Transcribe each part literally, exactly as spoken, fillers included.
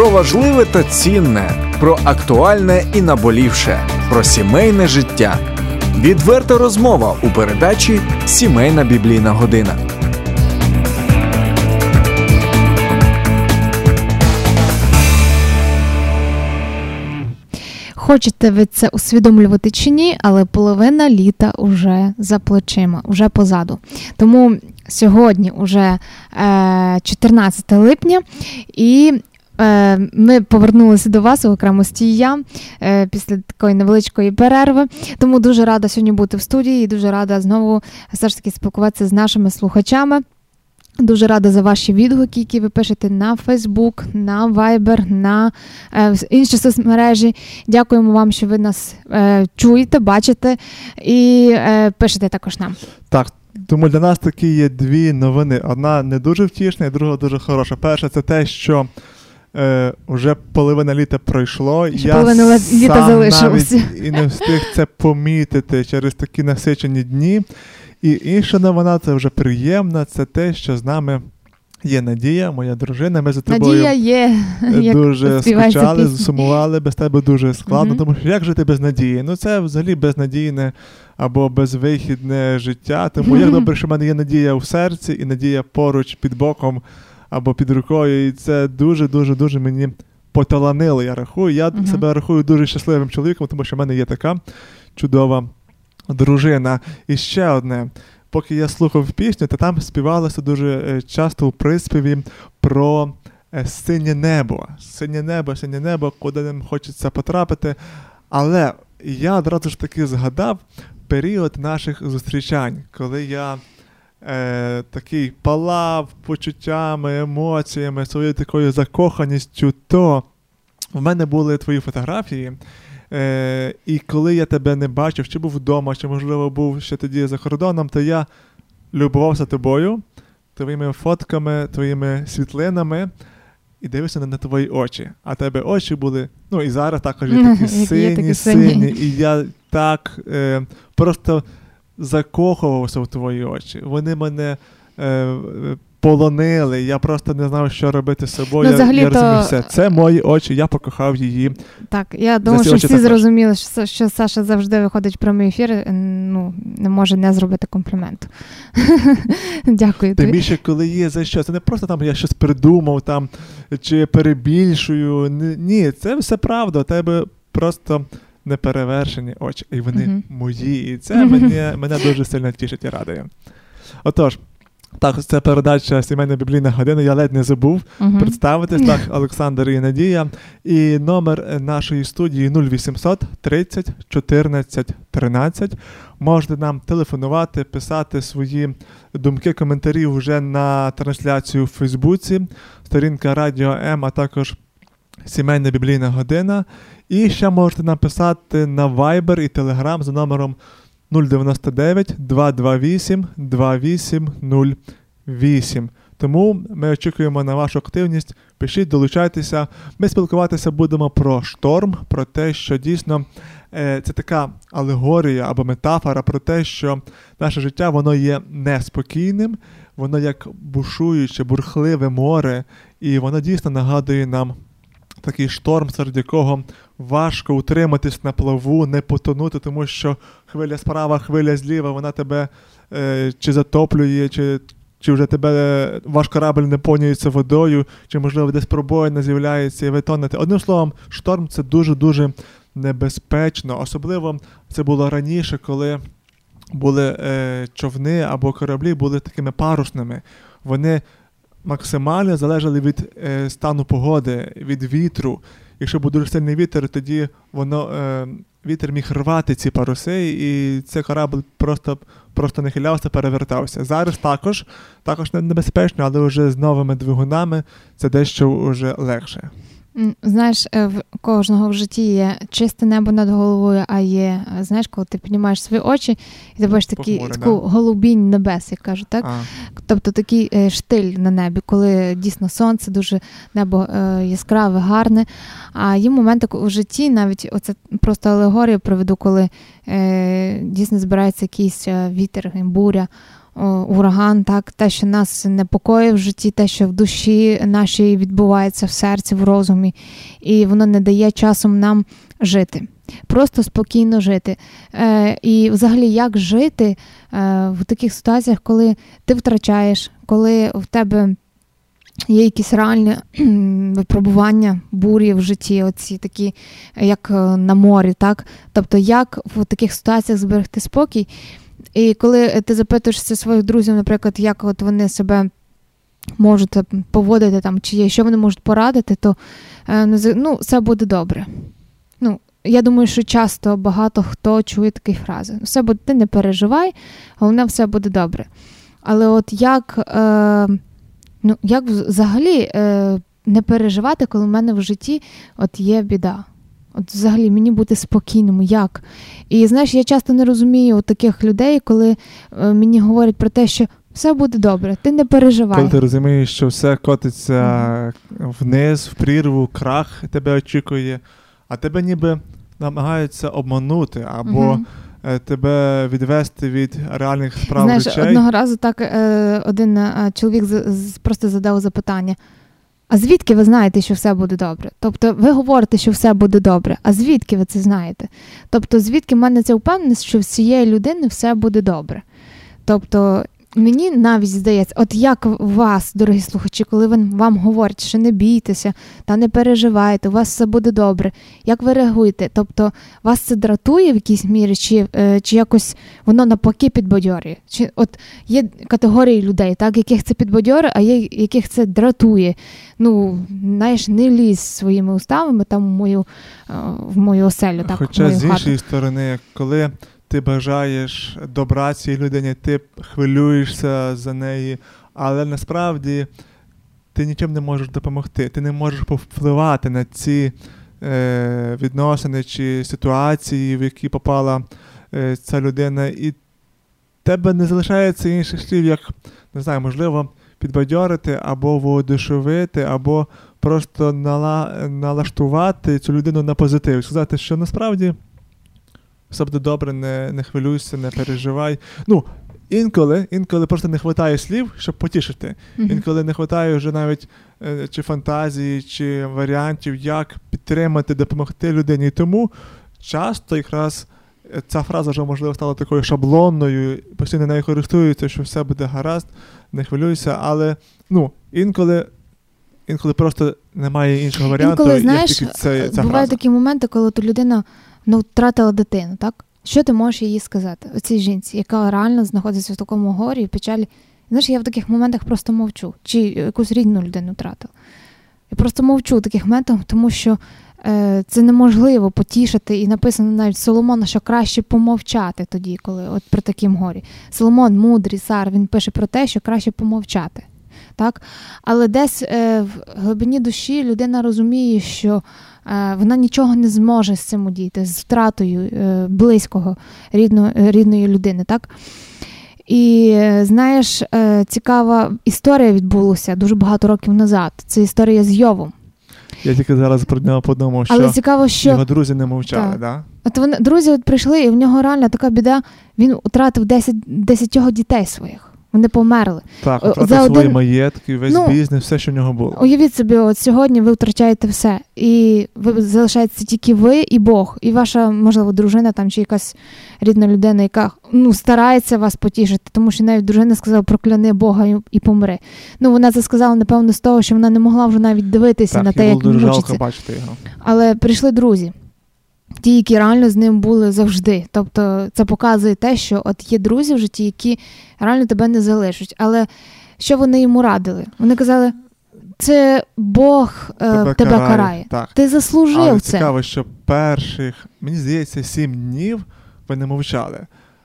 Про важливе та цінне, про актуальне і наболівше, про сімейне життя. Відверта розмова у передачі «Сімейна біблійна година». Хочете ви це усвідомлювати чи ні, але половина літа вже за плечима, вже позаду. Тому сьогодні вже е, чотирнадцяте липня, і е, ми повернулися до вас у окремості і я е, після такої невеличкої перерви. Тому дуже рада сьогодні бути в студії і дуже рада знову все ж таки спілкуватися з нашими слухачами. Дуже рада за ваші відгуки, які ви пишете на Facebook, на Viber, на е, інші соцмережі. Дякуємо вам, що ви нас е, чуєте, бачите і е, пишете також нам. Так, тому для нас такі є дві новини. Одна не дуже втішна, і друга дуже хороша. Перша – це те, що е, вже половина літа пройшло. Ще Я половина літа залишилося. Навіть і не встиг це помітити через такі насичені дні. І інша новина, це вже приємна, це те, що з нами є Надія, моя дружина. Ми за тобою Надія є, дуже скучали, сумували, без тебе дуже складно, mm-hmm. тому що як жити без надії? Ну це взагалі безнадійне або безвихідне життя, тому mm-hmm. як добре, що в мене є надія в серці і надія поруч під боком або під рукою, і це дуже-дуже-дуже мені поталанило, я рахую. Я mm-hmm. себе рахую дуже щасливим чоловіком, тому що в мене є така чудова дружина. І ще одне. Поки я слухав пісню, то там співалося дуже часто у приспіві про синє небо. Синє небо, синє небо, куди нам хочеться потрапити. Але я одразу ж таки згадав період наших зустрічань, коли я е, такий палав почуттями, емоціями, своєю такою закоханістю, то в мене були твої фотографії. Е, і коли я тебе не бачив, чи був вдома, чи, можливо, був ще тоді за кордоном, то я любувався тобою, твоїми фотками, твоїми світлинами і дивився на, на твої очі. А тебе очі були, ну і зараз також є такі сині, сині, і я так е, просто закохувався в твої очі. Вони мене е, полонили, я просто не знав, що робити з собою, ну, я, я розумів то... все. Це мої очі, я покохав її. Так, я думаю, що всі також зрозуміли, що, що Саша завжди виходить в прямий ефір, ну, не може не зробити компліменту. Дякую тобі. Тим більше, коли є за що. Це не просто там я щось придумав, там, чи перебільшую. Ні, це все правда, у тебе просто неперевершені очі, і вони uh-huh. мої. І це мене, мене дуже сильно тішить і радує. Отож, так, це передача «Сімейна біблійна година», я ледь не забув uh-huh. представитись. Так, Олександр і Надія. І номер нашої студії нуль вісімсот тридцять чотирнадцять тринадцять. Можете нам телефонувати, писати свої думки, коментарі вже на трансляцію в Фейсбуці, сторінка Радіо М, а також «Сімейна біблійна година». І ще можете нам писати на Viber і Telegram за номером нуль дев'яносто дев'ять два два вісім два вісім нуль вісім. Тому ми очікуємо на вашу активність. Пишіть, долучайтеся. Ми спілкуватися будемо про шторм, про те, що дійсно е, це така алегорія або метафора про те, що наше життя, воно є неспокійним, воно як бушуюче, бурхливе море, і воно дійсно нагадує нам такий шторм, серед якого важко утриматись на плаву, не потонути, тому що хвиля справа, хвиля зліва, вона тебе е, чи затоплює, чи, чи вже тебе ваш корабль не повнюється водою, чи, можливо, десь пробоїна з'являється і ви тонете. Одним словом, шторм – це дуже-дуже небезпечно. Особливо це було раніше, коли були е, човни або кораблі були такими парусними. Вони максимально залежали від е, стану погоди, від вітру. Якщо був дуже сильний вітер, тоді воно, е, вітер міг рвати ці паруси, і цей корабль просто, просто нахилявся, перевертався. Зараз також, також небезпечно, але вже з новими двигунами це дещо вже легше. Знаєш, в кожного в житті є чисте небо над головою, а є, знаєш, коли ти піднімаєш свої очі, і ти бачиш такі, Похмуре, таку да? голубінь небес, як кажуть, так? А. Тобто такий штиль на небі, коли дійсно сонце, дуже небо е, яскраве, гарне. А є моменти у житті, навіть оце просто алегорію приведу, коли е, дійсно збирається якийсь вітер, буря, ураган, так, те, що нас непокоїть в житті, те, що в душі нашій відбувається, в серці, в розумі, і воно не дає часом нам жити. Просто спокійно жити. Е, і взагалі, як жити е, в таких ситуаціях, коли ти втрачаєш, коли в тебе є якісь реальні випробування, бурі в житті, оці такі, як на морі, так? Тобто, як в таких ситуаціях зберегти спокій. І коли ти запитуєшся своїх друзів, наприклад, як от вони себе можуть поводити, там, чи є, що вони можуть порадити, то ну, все буде добре. Ну, я думаю, що часто багато хто чує такі фрази. Все буде, ти не переживай, головне, все буде добре. Але от як, е, ну, як взагалі е, не переживати, коли в мене в житті от є біда? От взагалі мені бути спокійним, як? І знаєш, я часто не розумію от таких людей, коли е, мені говорять про те, що все буде добре, ти не переживай. Коли ти розумієш, що все котиться mm-hmm. вниз, в прірву, крах тебе очікує, а тебе ніби намагаються обманути або mm-hmm. тебе відвести від реальних справ Знаєш, речей. Одного разу так е, один е, чоловік з, з, просто задав запитання: а звідки ви знаєте, що все буде добре? Тобто ви говорите, що все буде добре, а звідки ви це знаєте? Тобто звідки в мене ця впевненість, що в цієї людини все буде добре? Тобто мені навіть здається, от як вас, дорогі слухачі, коли вам говорять, що не бійтеся, та не переживайте, у вас все буде добре, як ви реагуєте? Тобто вас це дратує в якійсь мірі, чи, чи якось воно навпаки підбадьорює? Чи от є категорії людей, так, яких це підбадьорює, а є яких це дратує? Ну, знаєш, не лізь своїми уставами там в мою, в мою оселю, так, Хоча в мою з іншої хату. сторони, коли ти бажаєш добра цій людині, ти хвилюєшся за неї, але насправді ти нічим не можеш допомогти. Ти не можеш повпливати на ці е, відносини чи ситуації, в які попала е, ця людина. І тебе не залишається інших слів, як, не знаю, можливо, підбадьорити, або воодушевити, або просто нала, налаштувати цю людину на позитив. І сказати, що насправді все буде добре, не, не хвилюйся, не переживай. Ну, інколи, інколи просто не вистачає слів, щоб потішити. Mm-hmm. Інколи не вистачає вже навіть е, чи фантазії, чи варіантів, як підтримати, допомогти людині. І тому часто якраз ця фраза вже, можливо, стала такою шаблонною, постійно нею користуються, що все буде гаразд, не хвилюйся, але, ну, інколи інколи просто немає іншого варіанту. Інколи, знаєш, тільки це, ця бувають такі моменти, коли ту людина, ну, втратила дитину, так? Що ти можеш їй сказати, оцій жінці, яка реально знаходиться в такому горі, в печалі? Знаєш, я в таких моментах просто мовчу. Чи якусь рідну людину втратила. Я просто мовчу в таких моментах, тому що е, це неможливо потішити. І написано навіть Соломона, що краще помовчати тоді, коли от при такому горі. Соломон, мудрий цар, він пише про те, що краще помовчати. Так? Але десь е, в глибині душі людина розуміє, що е, вона нічого не зможе з цим удіяти, з втратою е, близького, рідно, рідної людини. Так? І, знаєш, е, цікава історія відбулася дуже багато років назад. Це історія з Йовом. Я тільки зараз про нього подумав, що, Але цікаво, що його друзі не мовчали, так? Да? От вони, друзі от прийшли, і в нього реально така біда, він втратив десять, десятьох дітей своїх. Вони померли. Так, втратив За свої один... маєтки, весь ну, бізнес, все, що в нього було. Уявіть собі, от сьогодні ви втрачаєте все. І ви залишаєтеся тільки ви і Бог. І ваша, можливо, дружина там, чи якась рідна людина, яка ну, старається вас потішити. Тому що навіть дружина сказала, прокляни Бога і, і помри. Ну, вона це сказала, напевно, з того, що вона не могла вже навіть дивитися так, на те, як він мучиться. Так, жалко бачити його. Але прийшли друзі. Ті, які реально з ним були завжди. Тобто це показує те, що от є друзі в житті, які реально тебе не залишать. Але що вони йому радили? Вони казали, це Бог е, тебе, тебе карає. карає. Так. Ти заслужив Але це. цікаво, що перших, мені здається, сім днів вони мовчали.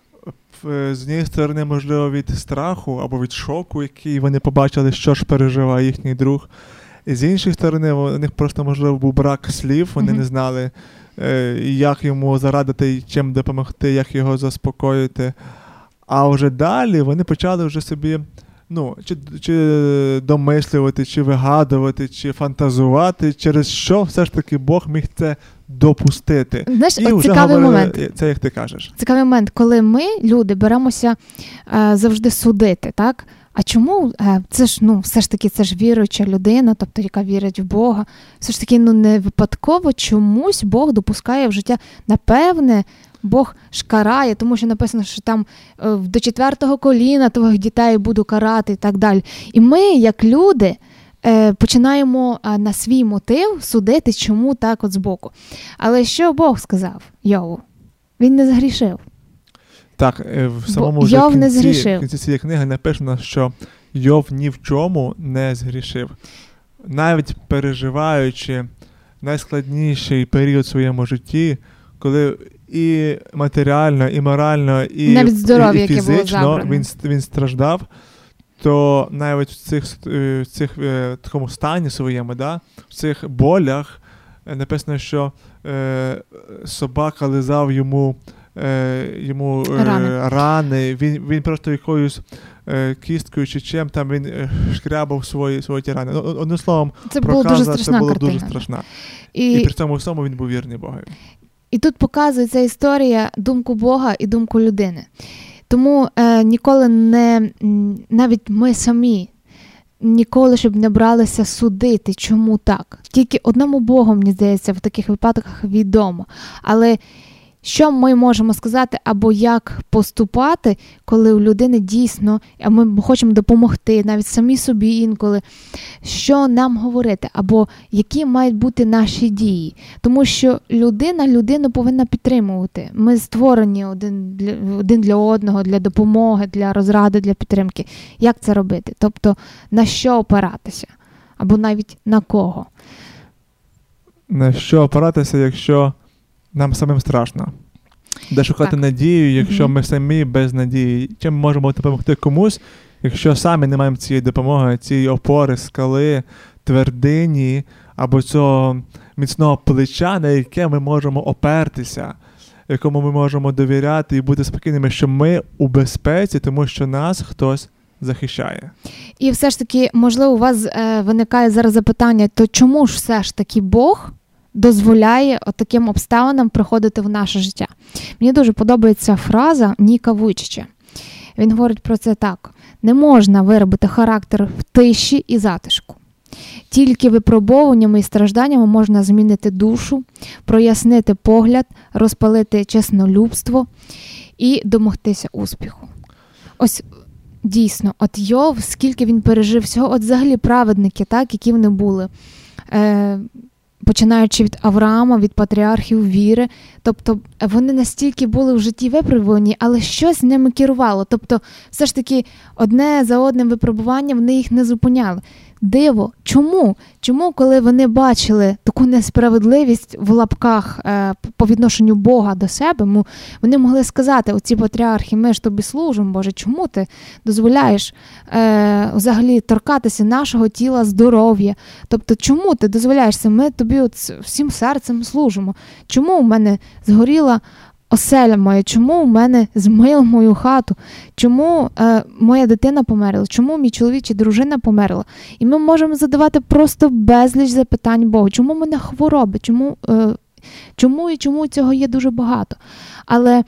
З однієї сторони, можливо, від страху або від шоку, який вони побачили, що ж переживає їхній друг. І з іншої сторони, у них просто, можливо, був брак слів, вони mm-hmm. не знали, як йому зарадити, чим допомогти, як його заспокоїти. А вже далі вони почали вже собі ну, чи, чи домислювати, чи вигадувати, чи фантазувати, через що все ж таки Бог міг це допустити. Знаєш, і от вже цікавий говорили, момент. Це як ти кажеш. Цікавий момент, коли ми, люди, беремося е, завжди судити, так? А чому? Е, це ж, ну, все ж таки, це ж віруюча людина, тобто, яка вірить в Бога. Все ж таки, ну, не випадково чомусь Бог допускає в життя. Напевне, Бог ж карає, тому що написано, що там е, до четвертого коліна твоїх дітей буду карати і так далі. І ми, як люди, е, починаємо е, на свій мотив судити, чому так от збоку. Але що Бог сказав Йову? Він не згрішив. Так, в самому Бо вже Йов не кінці, згрішив. в кінці цієї книги написано, що Йов ні в чому не згрішив. Навіть переживаючи найскладніший період в своєму житті, коли і матеріально, і морально, і, навіть здоров'я, і, і фізично він, він страждав, то навіть в цих, в цих в такому стані своєму, да, в цих болях написано, що е, собака лизав йому йому рани, рани. Він, він просто якоюсь е, кісткою чи чим там він шкрябав свої, свої ті рани. Одним словом, це було дуже страшна це було картина. Дуже страшна. І, і при цьому всьому він був вірний Богові. І тут показує ця історія думку Бога і думку людини. Тому е, ніколи не, навіть ми самі, ніколи, щоб не бралися судити, чому так. Тільки одному Богу, мені здається, в таких випадках відомо. Але що ми можемо сказати, або як поступати, коли у людини дійсно, а ми хочемо допомогти, навіть самі собі інколи, що нам говорити, або які мають бути наші дії. Тому що людина людину повинна підтримувати. Ми створені один для, один для одного, для допомоги, для розради, для підтримки. Як це робити? Тобто, на що опиратися? Або навіть на кого? На що опиратися, якщо нам самим страшно? Де шукати так. надію, якщо mm-hmm. ми самі без надії? Чим ми можемо допомогти комусь, якщо самі не маємо цієї допомоги, цієї опори, скали, твердині, або цього міцного плеча, на яке ми можемо опертися, якому ми можемо довіряти і бути спокійними, що ми у безпеці, тому що нас хтось захищає. І все ж таки, можливо, у вас е, виникає зараз запитання, то чому ж все ж таки Бог дозволяє таким обставинам приходити в наше життя? Мені дуже подобається фраза Ніка Вуйчича. Він говорить про це так. Не можна виробити характер в тиші і затишку. Тільки випробовуваннями і стражданнями можна змінити душу, прояснити погляд, розпалити чеснолюбство і домогтися успіху. Ось дійсно, от Йов, скільки він пережив всього, от взагалі праведники, так, які вони були, е- починаючи від Авраама, від патріархів віри, тобто вони настільки були в житті випробувані, але щось ними керувало. Тобто все ж таки одне за одним випробуванням вони їх не зупиняли. Диво. Чому? Чому, коли вони бачили таку несправедливість в лапках е, по відношенню Бога до себе, вони могли сказати, оці патріархи, ми ж тобі служимо, Боже, чому ти дозволяєш е, взагалі торкатися нашого тіла, здоров'я? Тобто, чому ти дозволяєш це? Ми тобі от всім серцем служимо. Чому в мене згоріла оселя моя, чому в мене змил мою хату, чому е, моя дитина померла, чому мій чоловік чи дружина померла. І ми можемо задавати просто безліч запитань Богу. Чому в мене хвороби, чому, е, чому і чому цього є дуже багато. Але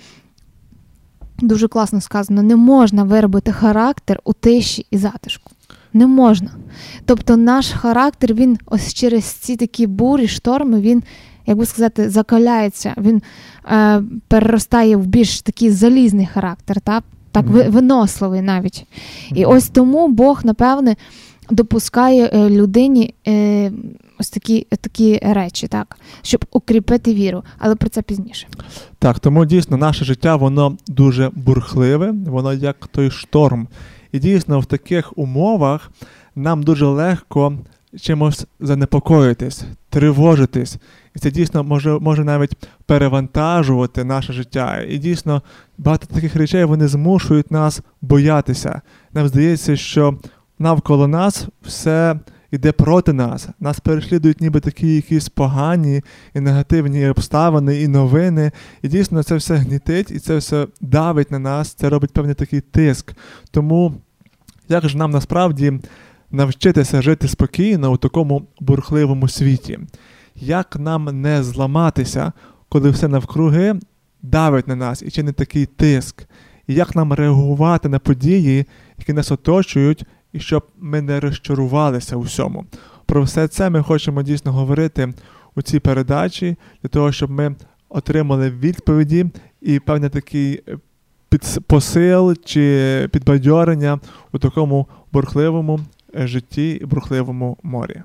дуже класно сказано, не можна виробити характер у тиші і затишку. Не можна. Тобто наш характер, він ось через ці такі бурі, шторми, він, як би сказати, закаляється, він е, переростає в більш такий залізний характер, так, так mm-hmm. виносливий навіть. Mm-hmm. І ось тому Бог, напевне, допускає е, людині е, ось такі, такі речі, так, щоб укріпити віру. Але про це пізніше. Так, тому дійсно наше життя, воно дуже бурхливе, воно як той шторм. І дійсно в таких умовах нам дуже легко чимось занепокоїтись, тривожитись. І це дійсно може, може навіть перевантажувати наше життя. І дійсно багато таких речей, вони змушують нас боятися. Нам здається, що навколо нас все йде проти нас. Нас переслідують ніби такі якісь погані і негативні обставини, і новини. І дійсно це все гнітить, і це все давить на нас, це робить певний такий тиск. Тому Як ж нам насправді навчитися жити спокійно у такому бурхливому світі? Як нам не зламатися, коли все навкруги давить на нас і чинить такий тиск? І як нам реагувати на події, які нас оточують, і щоб ми не розчарувалися у всьому? Про все це ми хочемо дійсно говорити у цій передачі, для того, щоб ми отримали відповіді і певний такий посил чи підбадьорення у такому бурхливому житті і бурхливому морі.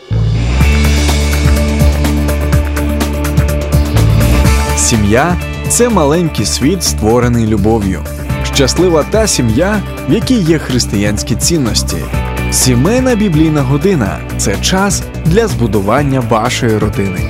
Сім'я – це маленький світ, створений любов'ю. Щаслива та сім'я, в якій є християнські цінності. Сімейна біблійна година – це час для збудування вашої родини.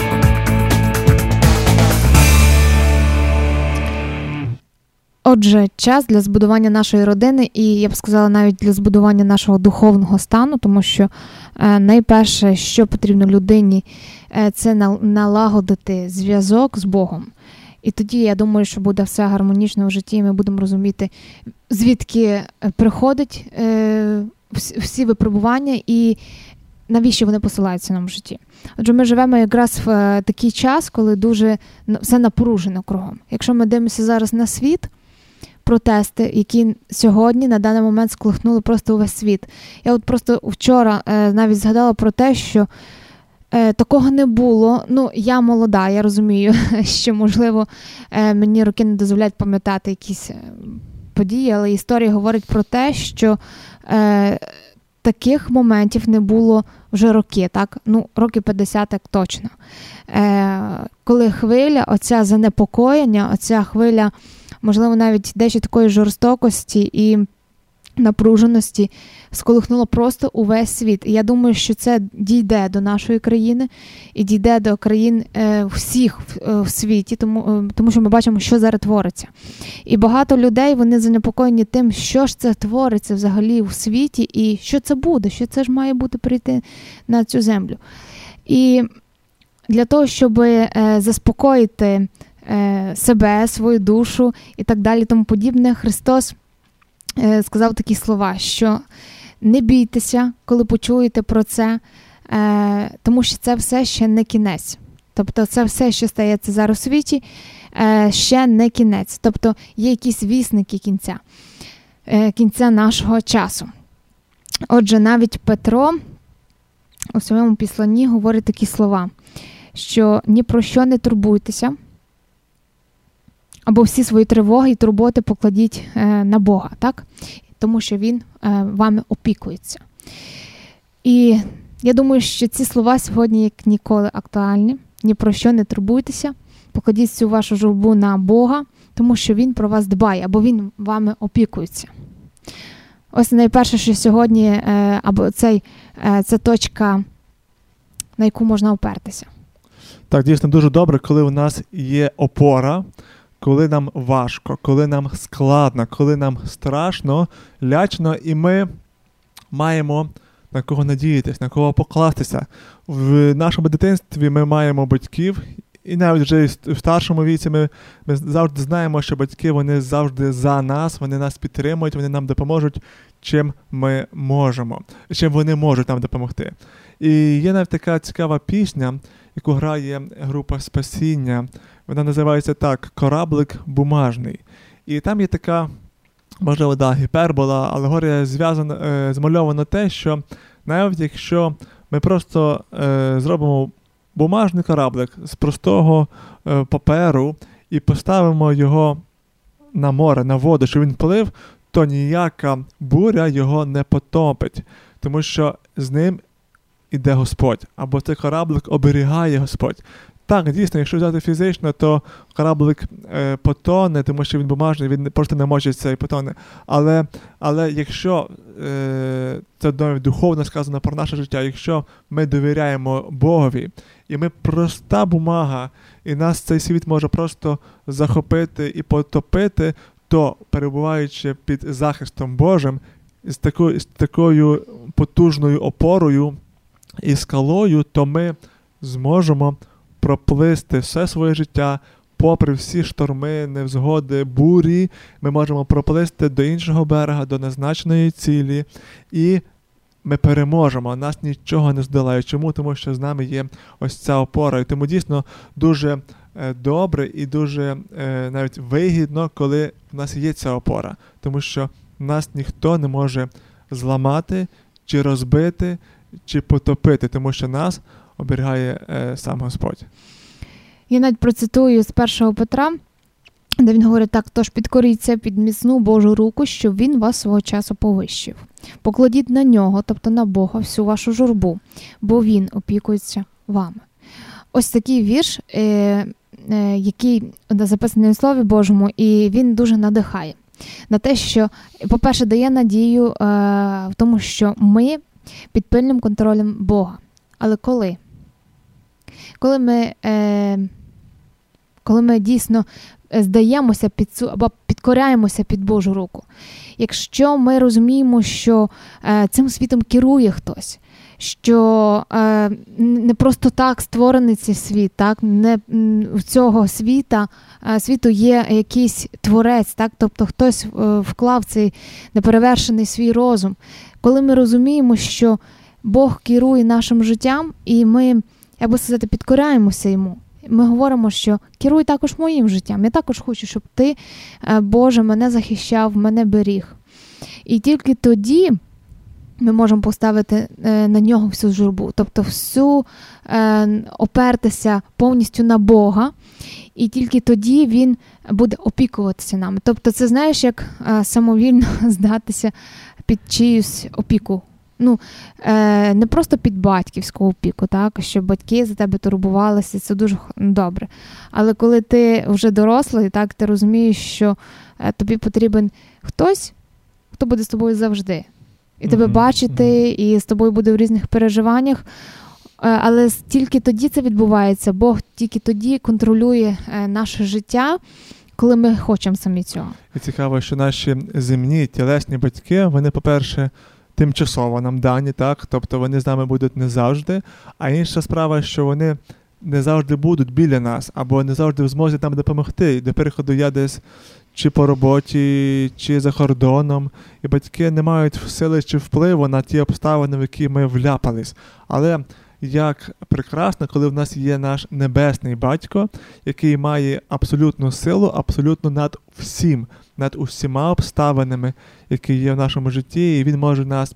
Отже, час для збудування нашої родини і, я б сказала, навіть для збудування нашого духовного стану, тому що е, найперше, що потрібно людині, е, це налагодити зв'язок з Богом. І тоді, я думаю, що буде все гармонічно в житті, і ми будемо розуміти, звідки приходять е, всі випробування і навіщо вони посилаються нам в житті. Отже, ми живемо якраз в такий час, коли дуже все напружено кругом. Якщо ми дивимося зараз на світ, протести, які сьогодні, на даний момент, сколихнули просто увесь світ. Я от просто вчора е, навіть згадала про те, що е, такого не було. Ну, я молода, я розумію, що, можливо, е, мені роки не дозволяють пам'ятати якісь е, події, але історія говорить про те, що е, таких моментів не було вже роки, так? Ну, роки п'ятдесят так точно. Е, коли хвиля, оця занепокоєння, оця хвиля, можливо, навіть дещо такої жорстокості і напруженості сколихнуло просто увесь світ. І я думаю, що це дійде до нашої країни і дійде до країн е, всіх в, е, в світі, тому, е, тому що ми бачимо, що зараз твориться. І багато людей, вони занепокоєні тим, що ж це твориться взагалі в світі і що це буде, що це ж має бути прийти на цю землю. І для того, щоб е, заспокоїти себе, свою душу і так далі, тому подібне, Христос е, сказав такі слова, що не бійтеся, коли почуєте про це, е, тому що це все ще не кінець. Тобто це все, що стається зараз у світі, е, ще не кінець. Тобто є якісь вісники кінця, е, кінця нашого часу. Отже, навіть Петро у своєму післанні говорить такі слова, що ні про що не турбуйтеся, або всі свої тривоги і турботи покладіть е, на Бога, так? Тому що Він е, вами опікується. І я думаю, що ці слова сьогодні як ніколи актуальні. Ні про що не турбуйтеся, покладіть всю вашу журбу на Бога, тому що Він про вас дбає, або Він вами опікується. Ось найперше, що сьогодні, е, або цей, е, це точка, на яку можна опертися. Так, дійсно, дуже добре, коли у нас є опора, коли нам важко, коли нам складно, коли нам страшно, лячно, і ми маємо на кого надіятися, на кого покластися. В нашому дитинстві ми маємо батьків, і навіть вже в старшому віці ми, ми завжди знаємо, що батьки, вони завжди за нас, вони нас підтримують, вони нам допоможуть, чим ми можемо, чим вони можуть нам допомогти. І є навіть така цікава пісня, яку грає група «Спасіння». Вона називається так «Кораблик бумажний». І там є така, можливо, да, гіпербола, алегорія зв'язана, е, змальовано те, що навіть якщо ми просто е, зробимо бумажний кораблик з простого е, паперу і поставимо його на море, на воду, щоб він плив, то ніяка буря його не потопить, тому що з ним іде Господь, або цей кораблик оберігає Господь. Так, дійсно, якщо взяти фізично, то кораблик е, потоне, тому що він бумажний, він просто не мочиться і потоне. Але, але якщо, е, це навіть духовно сказано про наше життя, якщо ми довіряємо Богові, і ми проста бумага, і нас цей світ може просто захопити і потопити, то, перебуваючи під захистом Божим, з такою, з такою потужною опорою і скалою, то ми зможемо проплисти все своє життя, попри всі шторми, невзгоди, бурі, ми можемо проплисти до іншого берега, до назначеної цілі, і ми переможемо, нас нічого не здолає. Чому? Тому що з нами є ось ця опора. І тому дійсно дуже е, добре і дуже е, навіть вигідно, коли в нас є ця опора. Тому що нас ніхто не може зламати, чи розбити, чи потопити, тому що нас оберігає е, сам Господь. Я навіть процитую з першого Петра, де він говорить так: «Тож підкоріться під міцну Божу руку, щоб він вас свого часу повищив. Покладіть на нього, тобто на Бога, всю вашу журбу, бо він опікується вами». Ось такий вірш, е, е, який записаний у Слові Божому, і він дуже надихає на те, що, по-перше, дає надію е, в тому, що ми під пильним контролем Бога. Але коли? Коли ми, е, коли ми дійсно здаємося під цю, або підкоряємося під Божу руку. Якщо ми розуміємо, що е, цим світом керує хтось, що е, не просто так створений цей світ, так, не в цього світа, е, світу є якийсь творець, так, тобто хтось е, вклав цей неперевершений свій розум. Коли ми розуміємо, що Бог керує нашим життям, і ми, як би сказати, підкоряємося йому, ми говоримо, що керуй також моїм життям. Я також хочу, щоб ти, Боже, мене захищав, мене беріг. І тільки тоді ми можемо поставити на нього всю журбу. Тобто всю е, опертися повністю на Бога. І тільки тоді він буде опікуватися нами. Тобто це, знаєш, як е, самовільно здатися під чиюсь опіку. Ну, е, не просто під батьківську опіку, так, що батьки за тебе турбувалися, це дуже добре. Але коли ти вже дорослий, так, ти розумієш, що е, тобі потрібен хтось, хто буде з тобою завжди. І mm-hmm. тебе бачити, і з тобою буде в різних переживаннях. Е, але тільки тоді це відбувається. Бог тільки тоді контролює е, наше життя, коли ми хочемо самі цього. І цікаво, що наші земні, тілесні батьки, вони, по-перше, тимчасово нам дані, так, тобто вони з нами будуть не завжди, а інша справа, що вони не завжди будуть біля нас, або не завжди в змозі нам допомогти. До переходу я десь чи по роботі, чи за кордоном, і батьки не мають сили чи впливу на ті обставини, в які ми вляпались. Але як прекрасно, коли в нас є наш небесний батько, який має абсолютну силу, абсолютно над всім, над усіма обставинами, які є в нашому житті, і він може нас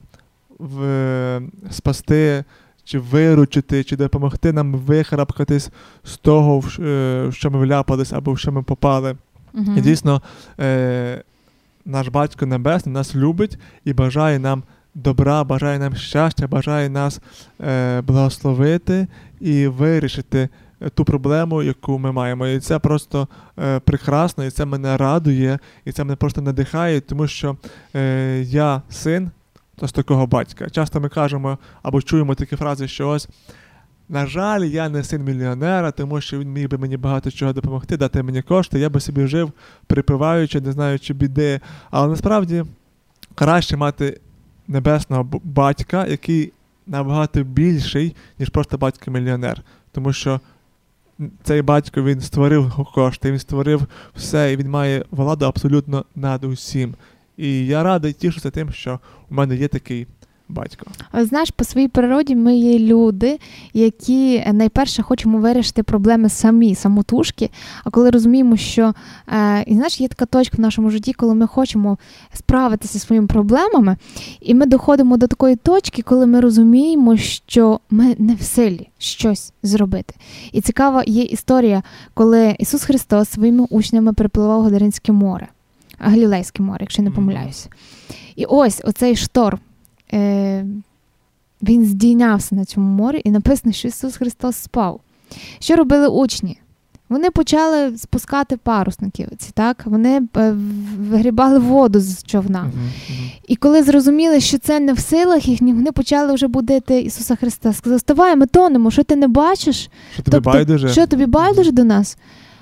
в... спасти, чи виручити, чи допомогти нам вихарабкатись з того, в що ми вляпались, або в що ми попали. Uh-huh. І дійсно, е... наш Батько Небесний нас любить і бажає нам добра, бажає нам щастя, бажає нас е, благословити і вирішити ту проблему, яку ми маємо. І це просто е, прекрасно, і це мене радує, і це мене просто надихає, тому що е, я син ось такого батька. Часто ми кажемо або чуємо такі фрази, що ось, на жаль, я не син мільйонера, тому що він міг би мені багато чого допомогти, дати мені кошти, я би собі жив, припиваючи, не знаючи біди. Але насправді краще мати небесного батька, який набагато більший, ніж просто батько-мільйонер. Тому що цей батько, він створив кошти, він створив все, і він має владу абсолютно над усім. І я радий, тішуся тим, що у мене є такий батько. Знаєш, по своїй природі ми є люди, які найперше хочемо вирішити проблеми самі, самотужки, а коли розуміємо, що е, і знаєш, є така точка в нашому житті, коли ми хочемо справитися зі своїми проблемами, і ми доходимо до такої точки, коли ми розуміємо, що ми не в силі щось зробити. І цікава є історія, коли Ісус Христос своїми учнями перепливав Гадаринське море, Галілейське море, якщо не помиляюся. І ось оцей шторм, Е, він здійнявся на цьому морі, і написано, що Ісус Христос спав. Що робили учні? Вони почали спускати парусників, так? Вони е, вигрібали воду з човна. Uh-huh, uh-huh. І коли зрозуміли, що це не в силах їхніх, вони почали вже будити Ісуса Христа. Сказали: вставай, ми тонемо, що ти не бачиш? Що тобі тобто, байдуже? Що тобі байдуже до нас?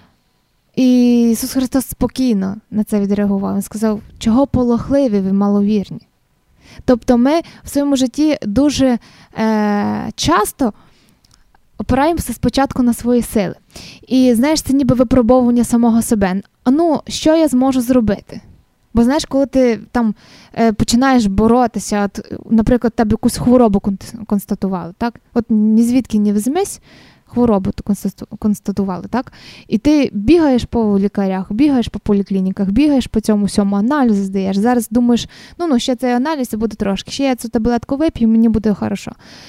І Ісус Христос спокійно на це відреагував. Він сказав: чого полохливі ви маловірні? Тобто ми в своєму житті дуже е, часто опираємося спочатку на свої сили. І, знаєш, це ніби випробовування самого себе. А ну, що я зможу зробити? Бо, знаєш, коли ти там е, починаєш боротися, от, наприклад, тебе якусь хворобу констатували, так? От ні звідки не візьмись, хворобу констатували, так? І ти бігаєш по лікарях, бігаєш по поліклініках, бігаєш по цьому всьому, аналізи здаєш. Зараз думаєш, ну, ну, ще цей аналіз, і буде трошки, ще я цю таблетку вип'ю, мені буде хорошо.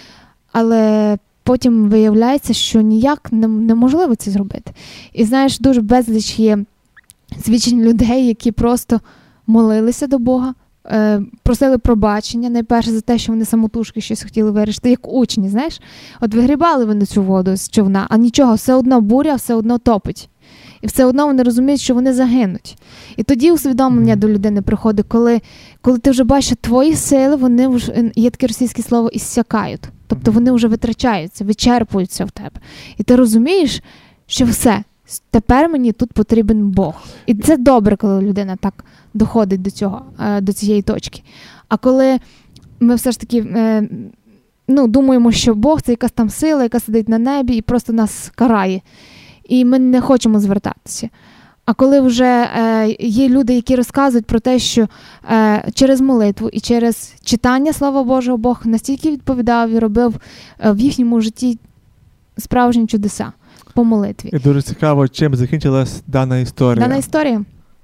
Але потім виявляється, що ніяк неможливо це зробити. І, знаєш, дуже безліч є свідчень людей, які просто молилися до Бога, е, просили пробачення, найперше за те, що вони самотужки щось хотіли вирішити, як учні, знаєш. От вигрібали вони цю воду з човна, а нічого, все одно буря, все одно топить. І все одно вони розуміють, що вони загинуть. І тоді усвідомлення до людини приходить, коли, коли ти вже бачиш, що твої сили, вони вже, є таке російське слово, іссякають. Тобто вони вже витрачаються, вичерпуються в тебе. І ти розумієш, що все, тепер мені тут потрібен Бог. І це добре, коли людина так доходить до цього, до цієї точки. А коли ми все ж таки ну, думаємо, що Бог – це якась там сила, яка сидить на небі і просто нас карає. І ми не хочемо звертатися. А коли вже е, є люди, які розказують про те, що е, через молитву і через читання Слова Божого Бог настільки відповідав і робив е, в їхньому житті справжні чудеса по молитві. І дуже цікаво, чим закінчилась дана історія. Дана історія,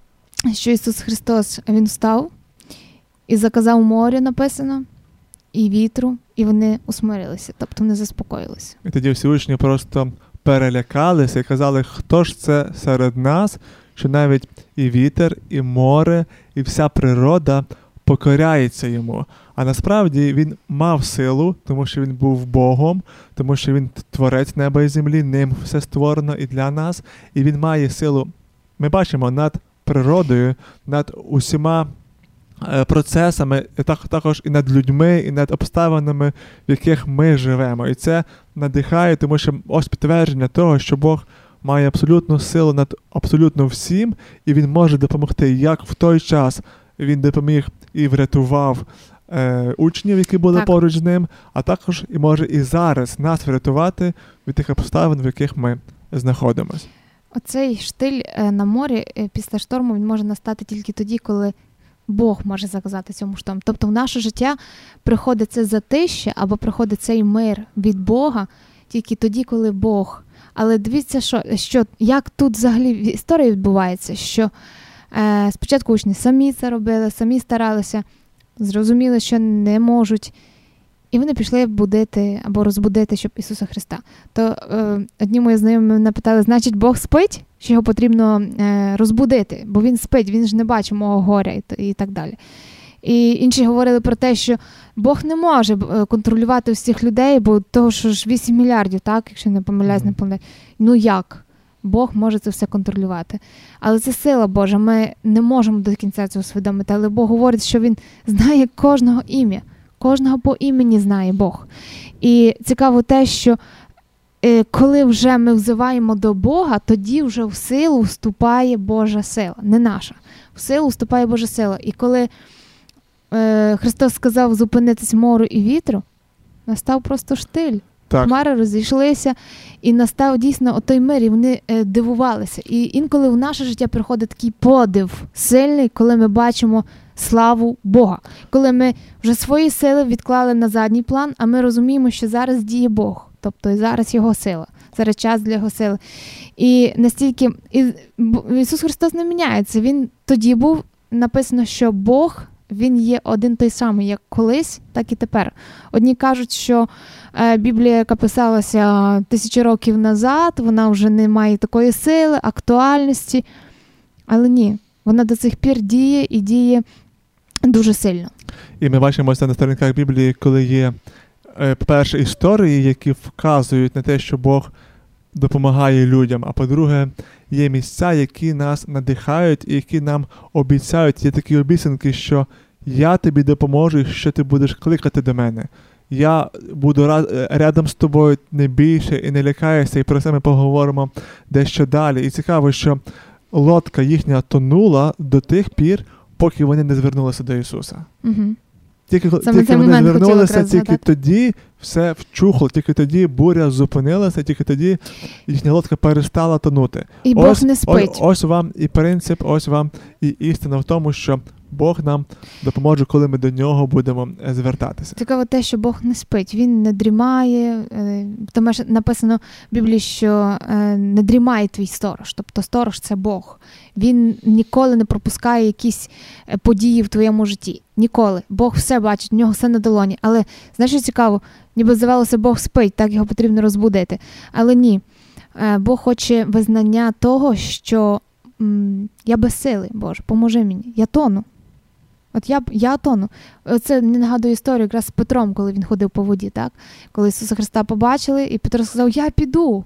що Ісус Христос, Він встав і заказав морю, написано, і вітру, і вони усмирилися, тобто вони заспокоїлися. І тоді всі учні просто перелякалися і казали, хто ж це серед нас, що навіть і вітер, і море, і вся природа покоряється йому. А насправді він мав силу, тому що він був Богом, тому що він творець неба і землі, ним все створено і для нас, і він має силу, ми бачимо, над природою, над усіма процесами, так, також і над людьми, і над обставинами, в яких ми живемо. І це надихає, тому що ось підтвердження того, що Бог має абсолютну силу над абсолютно всім, і Він може допомогти, як в той час Він допоміг і врятував е, учнів, які були так. поруч з ним, а також і може і зараз нас врятувати від тих обставин, в яких ми знаходимося. Оцей штиль на морі після шторму, він може настати тільки тоді, коли Бог може заказати цьому шторму. Тобто в наше життя приходить це затище або приходить цей мир від Бога тільки тоді, коли Бог. Але дивіться, що, що як тут взагалі в історії відбувається, що е, спочатку учні самі це робили, самі старалися, зрозуміли, що не можуть, і вони пішли будити або розбудити, щоб Ісуса Христа. То е, одні мої знайомі мене питали, значить Бог спить? Що його потрібно е, розбудити, бо він спить, він ж не бачить мого горя і, і так далі. І інші говорили про те, що Бог не може контролювати всіх людей, бо того, що ж вісім мільярдів, так, якщо не помиляюсь, не помиляюсь. Ну як? Бог може це все контролювати. Але це сила Божа, ми не можемо до кінця цього усвідомити, але Бог говорить, що Він знає кожного ім'я, кожного по імені знає Бог. І цікаво те, що коли вже ми взиваємо до Бога, тоді вже в силу вступає Божа сила, не наша. В силу вступає Божа сила. І коли е, Христос сказав зупинитись морю і вітру, настав просто штиль. Так. Хмари розійшлися, і настав дійсно отой мир, і вони е, дивувалися. І інколи в наше життя приходить такий подив сильний, коли ми бачимо славу Бога. Коли ми вже свої сили відклали на задній план, а ми розуміємо, що зараз діє Бог. Тобто зараз Його сила, зараз час для Його сили. І настільки і, Ісус Христос не міняється. Він тоді був, написано, що Бог, Він є один той самий, як колись, так і тепер. Одні кажуть, що е, Біблія, яка писалася тисячі років назад, вона вже не має такої сили, актуальності. Але ні, вона до сих пір діє і діє дуже сильно. І ми бачимо це на сторінках Біблії, коли є по-перше, історії, які вказують на те, що Бог допомагає людям, а по-друге, є місця, які нас надихають і які нам обіцяють. Є такі обіцянки, що я тобі допоможу, що ти будеш кликати до мене. Я буду рядом з тобою, не бійся і не лякайся, і про це ми поговоримо дещо далі. І цікаво, що лодка їхня тонула до тих пір, поки вони не звернулися до Ісуса. Угу. тільки, тільки вони звернулися, тільки згадати. тоді все вчухло, тільки тоді буря зупинилася, тільки тоді їхня лодка перестала тонути. І ось, Бог не спить. Ось, ось вам і принцип, ось вам і істина в тому, що Бог нам допоможе, коли ми до нього будемо звертатися. Цікаво те, що Бог не спить, він не дрімає, тому що написано в Біблії, що не дрімає твій сторож, тобто сторож – це Бог. Він ніколи не пропускає якісь події в твоєму житті, ніколи. Бог все бачить, в нього все на долоні. Але, знаєш, що цікаво, ніби здавалося, Бог спить, так його потрібно розбудити. Але ні, Бог хоче визнання того, що м, я безсилий, Боже, поможи мені, я тону. От я, я тону. Це мені нагадує історію якраз з Петром, коли він ходив по воді, так? Коли Ісуса Христа побачили, і Петро сказав, я піду.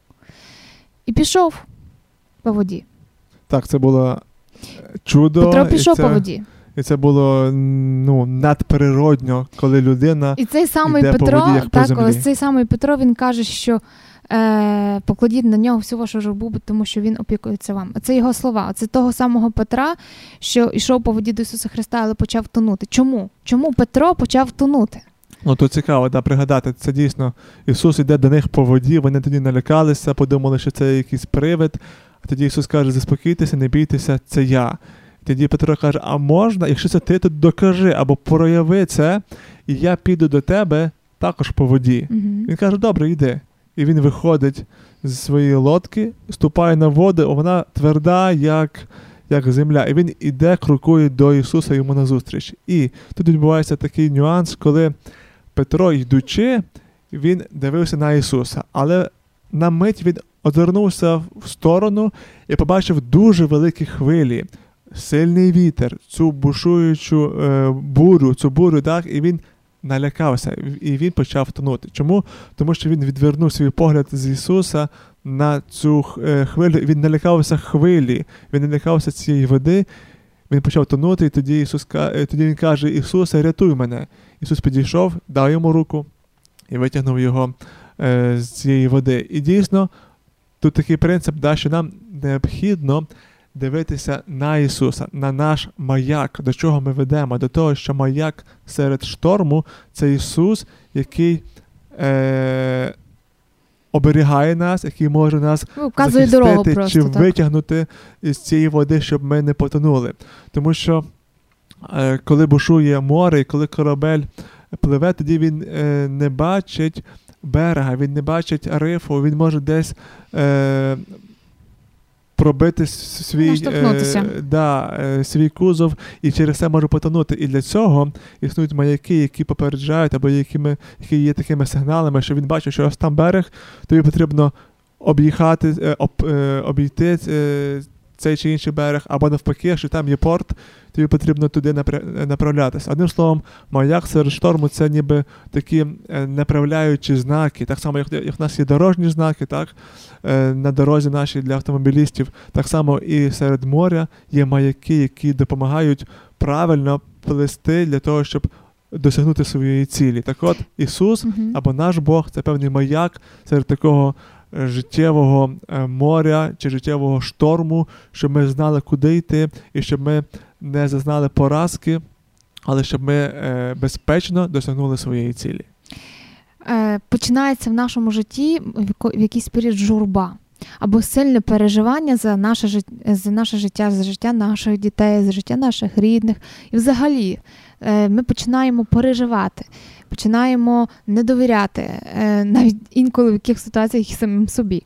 І пішов по воді. Так, це було чудо. Петро пішов це, по воді. І це було ну, надприродньо, коли людина І цей самий йде Петро, по воді, як по так, землі. ось цей самий Петро, він каже, що е, покладіть на нього всю вашу журбу, тому що він опікується вам. Це його слова. Це того самого Петра, що йшов по воді до Ісуса Христа, але почав тонути. Чому? Чому Петро почав тонути? Ну, то цікаво, да, пригадати, це дійсно, Ісус йде до них по воді, вони тоді налякалися, подумали, що це якийсь привид, а тоді Ісус каже, заспокійтеся, не бійтеся, це я. Тоді Петро каже, а можна, якщо це ти, то докажи, або прояви це, і я піду до тебе також по воді. Угу. Він каже, добре, йди. І він виходить з своєї лодки, ступає на воду, вона тверда, як, як земля. І він іде, крокує до Ісуса йому назустріч. І тут відбувається такий нюанс, коли Петро, йдучи, він дивився на Ісуса. Але на мить він озирнувся в сторону і побачив дуже великі хвилі, сильний вітер, цю бушуючу е, бурю, цю бурю, так, і він налякався, і він почав тонути. Чому? Тому що він відвернув свій погляд з Ісуса на цю е, хвилю, він налякався хвилі, він налякався цієї води, він почав тонути, і тоді, Ісус, тоді він каже, Ісусе, рятуй мене. Ісус підійшов, дав йому руку і витягнув його е, з цієї води. І дійсно, тут такий принцип, да, що нам необхідно дивитися на Ісуса, на наш маяк, до чого ми ведемо, до того, що маяк серед шторму – це Ісус, який е, оберігає нас, який може нас Вказує захистити дорогу просто, чи так. витягнути із цієї води, щоб ми не потонули. Тому що е, коли бушує море і коли корабель пливе, тоді він е, не бачить берега, він не бачить рифу, він може десь е, пробити свій, е, да, е, свій кузов і через це може потонути. І для цього існують маяки, які попереджають, або якими, які є такими сигналами, що він бачить, що ось там берег, тобі потрібно об'їхати, е, об, е, обійти е, цей чи інший берег, або навпаки, що там є порт, тобі потрібно туди направлятися. Одним словом, маяк серед шторму – це ніби такі направляючі знаки, так само, як, як в нас є дорожні знаки, так, на дорозі нашій для автомобілістів, так само і серед моря є маяки, які допомагають правильно плисти для того, щоб досягнути своєї цілі. Так от, Ісус, mm-hmm. або наш Бог – це певний маяк серед такого життєвого моря чи життєвого шторму, щоб ми знали, куди йти, і щоб ми не зазнали поразки, але щоб ми е, безпечно досягнули своєї цілі. Е, починається в нашому житті в якийсь період журба або сильне переживання за наше, жит... за наше життя, за життя наших дітей, за життя наших рідних. І взагалі е, ми починаємо переживати, починаємо не довіряти, е, навіть інколи в яких ситуаціях і самим собі.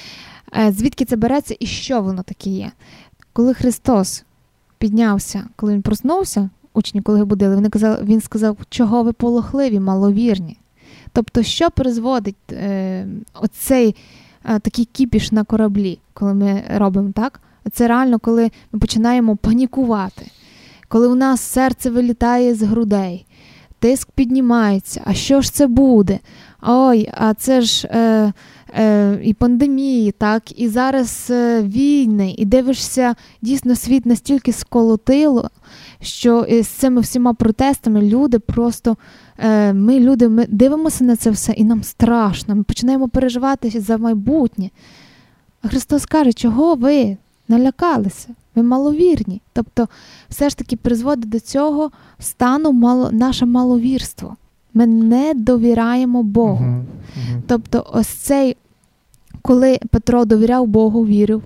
Е, звідки це береться і що воно таке є? Коли Христос піднявся, коли Він проснувся, учні, коли його будили, вони казали, Він сказав, чого ви полохливі, маловірні. Тобто, що призводить е, оцей е, такий кіпіш на кораблі, коли ми робимо так? Це реально, коли ми починаємо панікувати, коли у нас серце вилітає з грудей, тиск піднімається, а що ж це буде? Ой, а це ж е, е, і пандемії, так, і зараз е, війни, і дивишся, дійсно світ настільки сколотило, що з цими всіма протестами люди просто, е, ми люди, ми дивимося на це все і нам страшно, ми починаємо переживати за майбутнє. А Христос каже, чого ви налякалися, ви маловірні. Тобто все ж таки призводить до цього стану мало, наше маловірство. Ми не довіряємо Богу. Uh-huh. Uh-huh. Тобто ось цей, коли Петро довіряв Богу, вірив,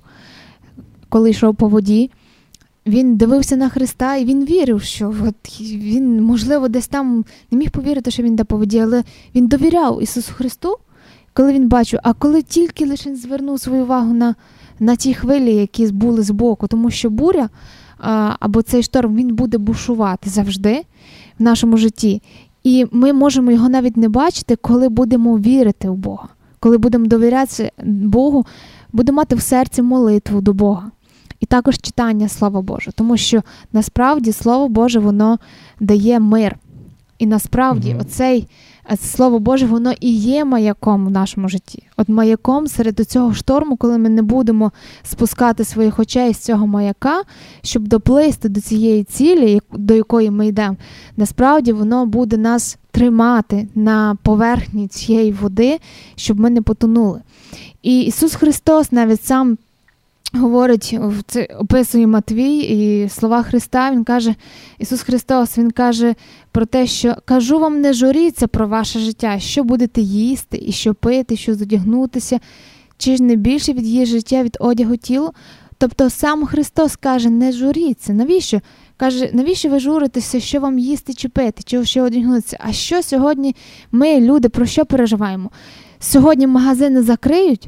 коли йшов по воді, він дивився на Христа і він вірив, що от він, можливо, десь там не міг повірити, що він йде по воді, але він довіряв Ісусу Христу, коли він бачив, а коли тільки лише звернув свою увагу на, на ті хвилі, які були збоку, тому що буря а, або цей шторм, він буде бушувати завжди в нашому житті. І ми можемо його навіть не бачити, коли будемо вірити в Бога, коли будемо довірятися Богу, будемо мати в серці молитву до Бога. І також читання Слова Божого, тому що насправді Слово Боже, воно дає мир. І насправді mm-hmm. оцей Слово Боже, воно і є маяком в нашому житті. От маяком серед цього шторму, коли ми не будемо спускати своїх очей з цього маяка, щоб доплисти до цієї цілі, до якої ми йдемо, насправді воно буде нас тримати на поверхні цієї води, щоб ми не потонули. І Ісус Христос навіть сам говорить, описує Матвій і слова Христа, він каже, Ісус Христос, він каже про те, що кажу вам, не журіться про ваше життя, що будете їсти, і що пити, що задягнутися, чи ж не більше від її життя, від одягу тілу. Тобто сам Христос каже, не журіться. Навіщо? Каже, навіщо ви журитеся, що вам їсти чи пити, чи що одягнутися? А що сьогодні ми, люди, про що переживаємо? Сьогодні магазини закриють,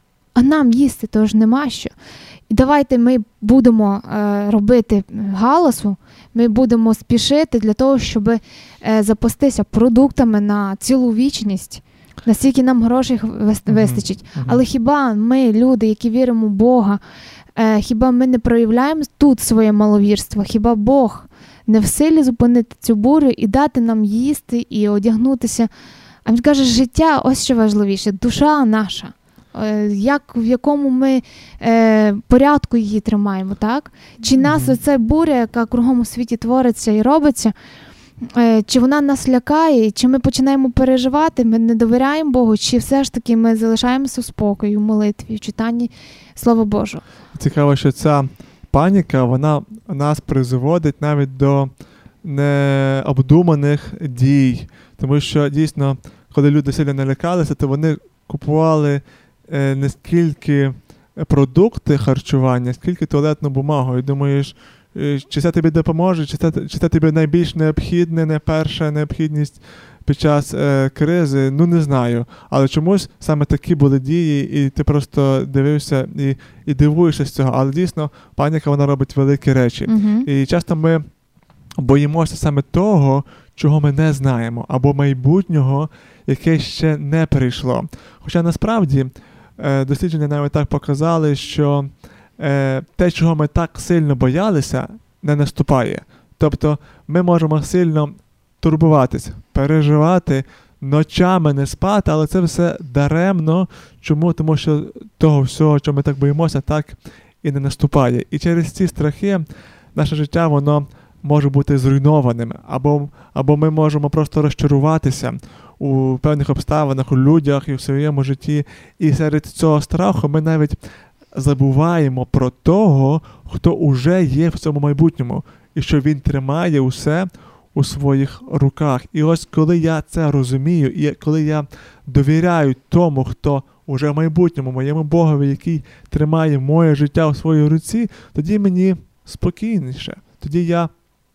а нам їсти тож нема що. І давайте ми будемо е, робити галасу, ми будемо спішити для того, щоб е, запастися продуктами на цілу вічність, настільки нам грошей вистачить. Mm-hmm. Але хіба ми, люди, які віримо в Бога, е, хіба ми не проявляємо тут своє маловірство? Хіба Бог не в силі зупинити цю бурю і дати нам їсти і одягнутися? А він каже, життя, ось що важливіше, душа наша. Як, в якому ми е, порядку її тримаємо, так? Чи нас mm-hmm. оця буря, яка кругом у світі твориться і робиться, е, чи вона нас лякає, чи ми починаємо переживати, ми не довіряємо Богу, чи все ж таки ми залишаємося в спокої, в молитві, в читанні Слова Божого? Цікаво, що ця паніка, вона нас призводить навіть до необдуманих дій. Тому що, дійсно, коли люди сильно налякалися, то вони купували не скільки продукти харчування, скільки туалетну бумагу. І думаєш, чи це тобі допоможе, чи це, чи це тобі найбільш необхідне, не перша необхідність під час е, кризи, ну не знаю. Але чомусь саме такі були дії, і ти просто дивився і, і дивуєшся з цього. Але дійсно, паніка, вона робить великі речі. Uh-huh. І часто ми боїмося саме того, чого ми не знаємо, або майбутнього, яке ще не прийшло. Хоча насправді дослідження навіть так показали, що е, те, чого ми так сильно боялися, не наступає. Тобто ми можемо сильно турбуватись, переживати, ночами не спати, але це все даремно. Чому? Тому що того всього, чого ми так боїмося, так і не наступає. І через ці страхи наше життя, воно може бути зруйнованим. Або, або ми можемо просто розчаруватися у певних обставинах, у людях і в своєму житті. І серед цього страху ми навіть забуваємо про того, хто уже є в цьому майбутньому. І що він тримає усе у своїх руках. І ось коли я це розумію, і коли я довіряю тому, хто уже в майбутньому, моєму Богові, який тримає моє життя у своїй руці, тоді мені спокійніше. Тоді я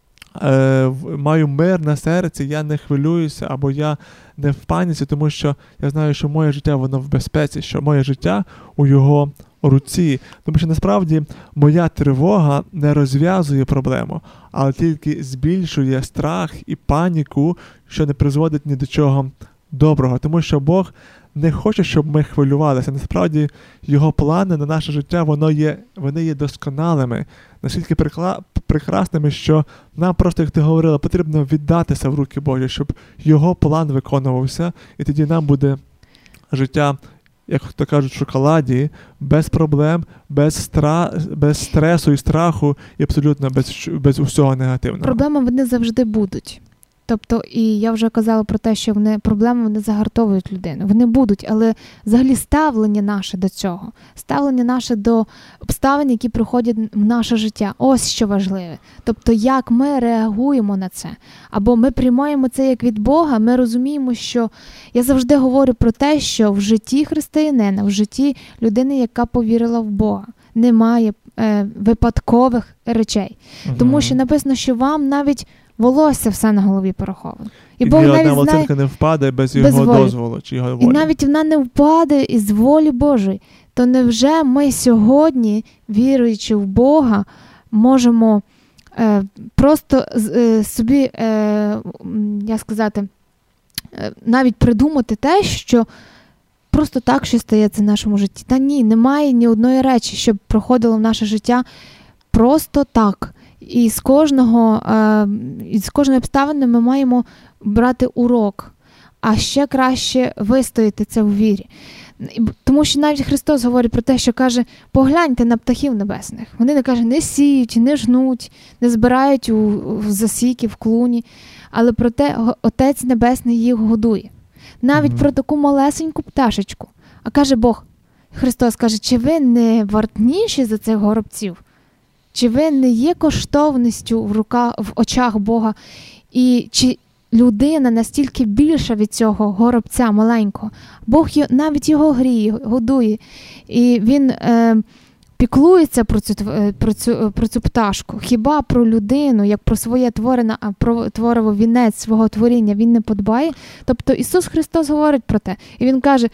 е, маю мир на серці, я не хвилююся, або я не в паніці, тому що я знаю, що моє життя, воно в безпеці, що моє життя у його руці. Тому що насправді моя тривога не розв'язує проблему, але тільки збільшує страх і паніку, що не призводить ні до чого доброго. Тому що Бог не хоче, щоб ми хвилювалися. Насправді його плани на наше життя, воно є, вони є досконалими, настільки прикла... прекрасними, що нам просто, як ти говорила, потрібно віддатися в руки Божі, щоб його план виконувався, і тоді нам буде життя, як то кажуть, в шоколаді, без проблем, без, стра... без стресу і страху, і абсолютно без, без усього негативного. Проблеми вони завжди будуть. Тобто, і я вже казала про те, що вони, проблеми вони загартовують людину. Вони будуть, але взагалі ставлення наше до цього, ставлення наше до обставин, які приходять в наше життя. Ось що важливе. Тобто, як ми реагуємо на це. Або ми приймаємо це як від Бога, ми розуміємо, що я завжди говорю про те, що в житті християнина, в житті людини, яка повірила в Бога, немає е, випадкових речей. Угу. Тому що написано, що вам навіть волосся все на голові пораховано. І, і Бог навіть одна волосинка не впаде без, без його волі. дозволу чи його волі. І навіть вона не впаде із волі Божої. То невже ми сьогодні, віруючи в Бога, можемо е, просто е, собі, е, як сказати, е, навіть придумати те, що просто так, що стається в нашому житті? Та ні, немає ні одної речі, щоб проходило в наше життя просто так. І з кожного, е, з кожної обставини ми маємо брати урок, а ще краще вистояти це в вірі. Тому що навіть Христос говорить про те, що каже, погляньте на птахів небесних. Вони, не каже, не сіють, не жнуть, не збирають у, в засіки, в клуні, але проте Отець Небесний їх годує. Навіть mm-hmm. про таку малесеньку пташечку. А каже Бог, Христос каже, чи ви не вартніші за цих горобців? Чи ви не є коштовністю в руках, в очах Бога? І чи людина настільки більша від цього горобця маленького? Бог навіть його гріє, годує. І він е, піклується про цю, про, цю, про цю пташку. Хіба про людину, як про своє творене, а про твориво вінець свого творіння він не подбає? Тобто Ісус Христос говорить про те. І Він каже,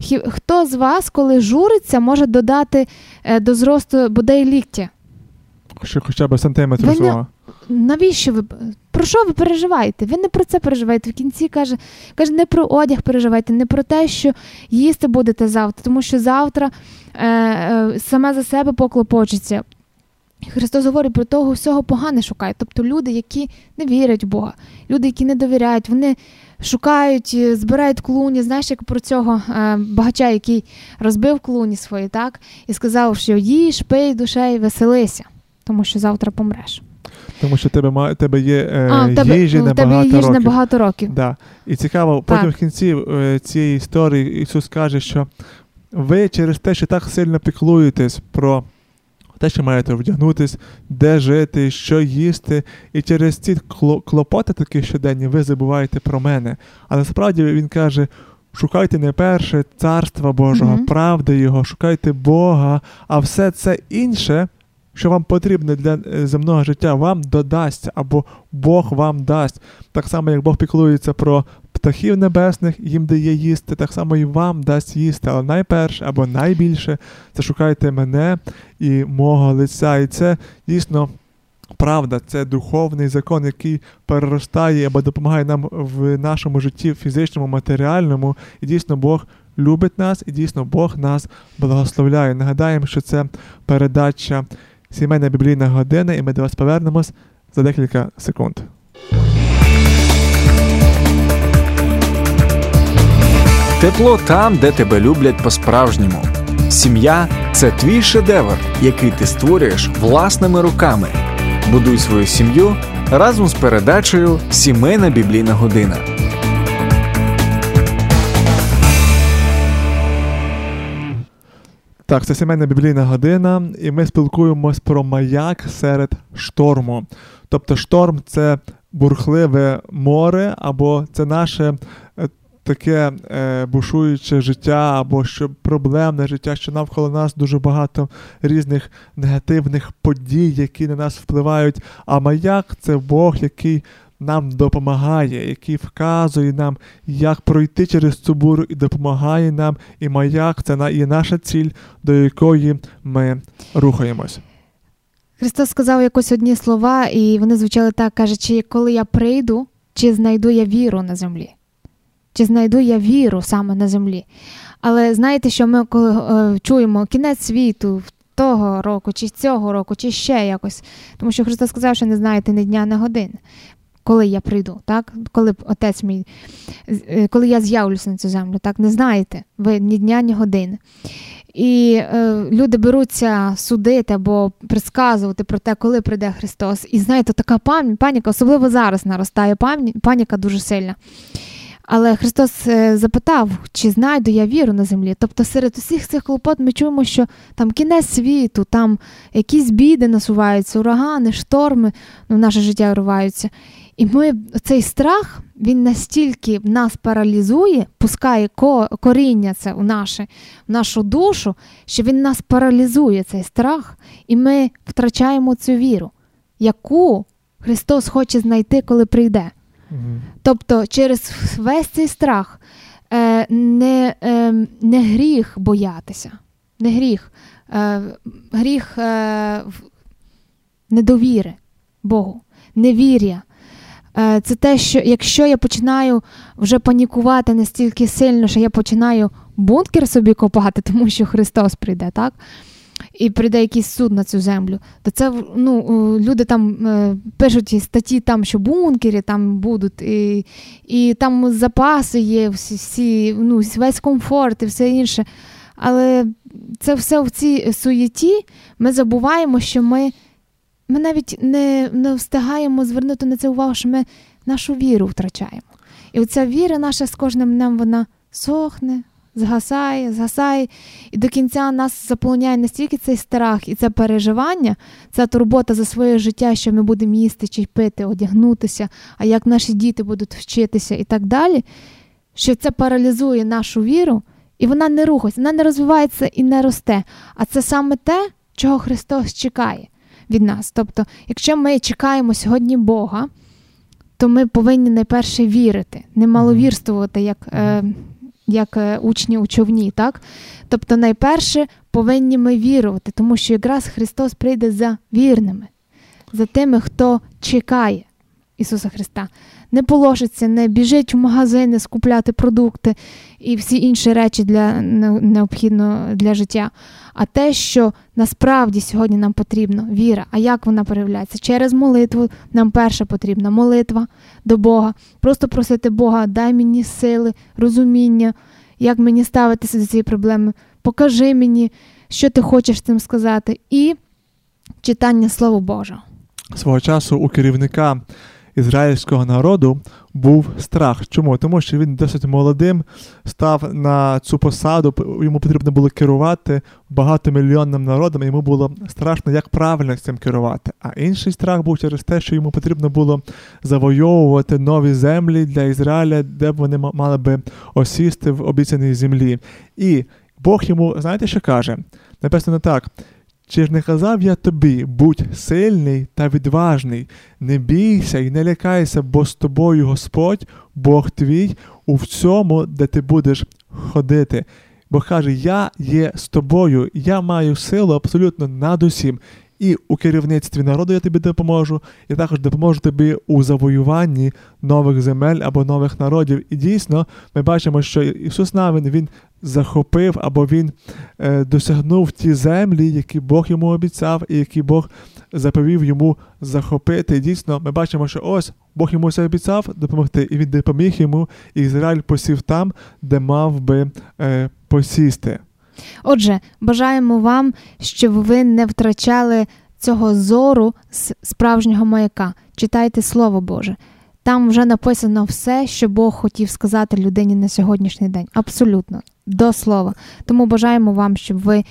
хто з вас, коли журиться, може додати е, до зросту бодай ліктя? Ще хоча б сантиметр свого. Навіщо ви? Про що ви переживаєте? Ви не про це переживаєте. В кінці каже, каже, не про одяг переживайте, не про те, що їсти будете завтра, тому що завтра е, е, саме за себе поклопочеться. Христос говорить про того всього погане шукає. Тобто люди, які не вірять в Бога, люди, які не довіряють, вони шукають, збирають клуні. Знаєш, як про цього е, багача, який розбив клуні свої, так? І сказав, що їж, пий, душею, веселися. Тому що завтра помреш. Тому що тебе, тебе є е, а, тебе, їжі ну, на тебе багато є їж років. на багато років. Да. І цікаво, так. Потім в кінці е, цієї історії Ісус каже, що ви через те, що так сильно піклуєтесь про те, що маєте вдягнутись, де жити, що їсти, і через ці клопоти такі щоденні ви забуваєте про мене. А насправді Він каже, шукайте найперше Царства Божого, mm-hmm. правди Його, шукайте Бога, а все це інше, що вам потрібно для земного життя, вам додасться, або Бог вам дасть. Так само, як Бог піклується про птахів небесних, їм дає їсти, так само і вам дасть їсти. Але найперше, або найбільше, це шукайте мене і мого лиця. І це дійсно правда, це духовний закон, який переростає або допомагає нам в нашому житті фізичному, матеріальному. І дійсно Бог любить нас, і дійсно Бог нас благословляє. Нагадаємо, що це передача «Сімейна біблійна година», і ми до вас повернемось за декілька секунд. Тепло там, де тебе люблять по-справжньому. Сім'я – це твій шедевр, який ти створюєш власними руками. Будуй свою сім'ю разом з передачею «Сімейна біблійна година». Так, це «Сімейна біблійна година», і ми спілкуємось про маяк серед шторму. Тобто шторм – це бурхливе море, або це наше е, таке е, бушуюче життя, або що проблемне життя, що навколо нас дуже багато різних негативних подій, які на нас впливають. А маяк – це Бог, який нам допомагає, який вказує нам, як пройти через цю бурю, і допомагає нам. І маяк – це є наша ціль, до якої ми рухаємось. Христос сказав якось одні слова, і вони звучали так, каже, чи коли я прийду, чи знайду я віру на землі? Чи знайду я віру саме на землі? Але знаєте, що ми коли е, чуємо кінець світу, того року, чи цього року, чи ще якось, тому що Христос сказав, що не знаєте ні дня, ні години. Коли я прийду, так? Коли Отець мій, коли я з'явлюся на цю землю, так? Не знаєте ви ні дня, ні години. І е, люди беруться судити або предсказувати про те, коли прийде Христос. І знаєте, така паніка, особливо зараз наростає паніка дуже сильна. Але Христос е, запитав, чи знайду я віру на землі. Тобто серед усіх цих клопот ми чуємо, що там кінець світу, там якісь біди насуваються, урагани, шторми, ну, в наше життя вриваються. І ми, цей страх, він настільки нас паралізує, пускає коріння це у, наше, в нашу душу, що він нас паралізує, цей страх, і ми втрачаємо цю віру, яку Христос хоче знайти, коли прийде. Mm-hmm. Тобто через весь цей страх е, не, е, не гріх боятися, не гріх, е, гріх е, недовіри Богу, невір'я. Це те, що якщо я починаю вже панікувати настільки сильно, що я починаю бункер собі копати, тому що Христос прийде, так? І прийде якийсь суд на цю землю, то це, ну, люди там е, пишуть статті, там, що бункери там будуть, і, і там запаси є, всі, всі, ну, весь комфорт і все інше. Але це все в цій суєті ми забуваємо, що ми Ми навіть не, не встигаємо звернути на це увагу, що ми нашу віру втрачаємо. І оця віра наша з кожним днем, вона сохне, згасає, згасає. І до кінця нас заполоняє настільки цей страх і це переживання, ця турбота за своє життя, що ми будемо їсти чи пити, одягнутися, а як наші діти будуть вчитися і так далі, що це паралізує нашу віру, і вона не рухається, вона не розвивається і не росте. А це саме те, чого Христос чекає від нас. Тобто, якщо ми чекаємо сьогодні Бога, то ми повинні найперше вірити, не маловірствувати, як, е, як е, учні у човні, так? Тобто, найперше повинні ми вірувати, тому що якраз Христос прийде за вірними, за тими, хто чекає Ісуса Христа. Не положиться, не біжить в магазини скупляти продукти і всі інші речі для, необхідно для життя. А те, що насправді сьогодні нам потрібно, віра. А як вона проявляється? Через молитву нам перша потрібна молитва до Бога. Просто просити Бога, дай мені сили, розуміння, як мені ставитися до цієї проблеми. Покажи мені, що ти хочеш цим сказати. І читання Слова Божого. Свого часу у керівника ізраїльського народу був страх. Чому? Тому що він досить молодим став на цю посаду, йому потрібно було керувати багатомільйонним народом, і йому було страшно, як правильно цим керувати. А інший страх був через те, що йому потрібно було завойовувати нові землі для Ізраїля, де б вони мали би осісти в обіцяній землі. І Бог йому, знаєте, що каже? Написано так: «Чи ж не казав я тобі, будь сильний та відважний, не бійся і не лякайся, бо з тобою Господь, Бог твій, у всьому, де ти будеш ходити». Бог каже, я є з тобою, я маю силу абсолютно над усім. І у керівництві народу я тобі допоможу, і також допоможу тобі у завоюванні нових земель або нових народів. І дійсно, ми бачимо, що Ісус Навин, Він захопив або Він е, досягнув ті землі, які Бог йому обіцяв і які Бог заповів йому захопити. І дійсно, ми бачимо, що ось Бог йому це обіцяв допомогти, і Він допоміг йому, і Ізраїль посів там, де мав би е, посісти. Отже, бажаємо вам, щоб ви не втрачали цього зору з справжнього маяка. Читайте Слово Боже. Там вже написано все, що Бог хотів сказати людині на сьогоднішній день. Абсолютно. До слова. Тому бажаємо вам, щоб ви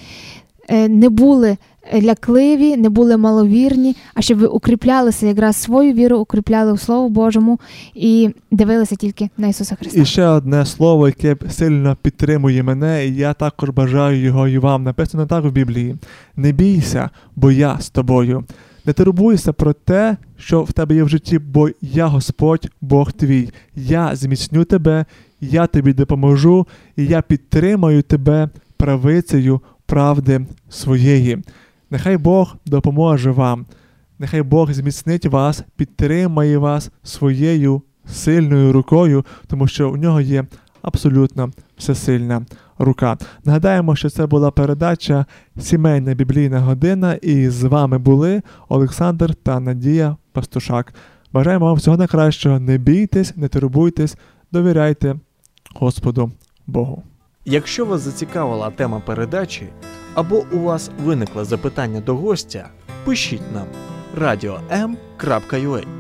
не були лякливі, не були маловірні, а щоб ви укріплялися якраз свою віру, укріпляли у Слову Божому і дивилися тільки на Ісуса Христа. І ще одне слово, яке сильно підтримує мене, і я також бажаю його і вам. Написано так в Біблії: «Не бійся, бо я з тобою. Не турбуйся про те, що в тебе є в житті, бо я Господь, Бог твій. Я зміцню тебе, я тобі допоможу, і я підтримаю тебе правицею правди своєї». Нехай Бог допоможе вам. Нехай Бог зміцнить вас, підтримає вас своєю сильною рукою, тому що у нього є абсолютно всесильна рука. Нагадаємо, що це була передача «Сімейна біблійна година», і з вами були Олександр та Надія Пастушак. Бажаємо вам всього найкращого. Не бійтесь, не турбуйтесь, довіряйте Господу Богу. Якщо вас зацікавила тема передачі, або у вас виникло запитання до гостя, пишіть нам радіо ем крапка ю а.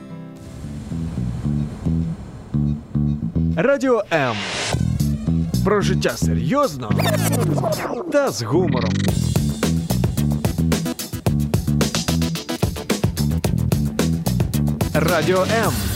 Радіо М. Про життя серйозно та з гумором. Радіо М.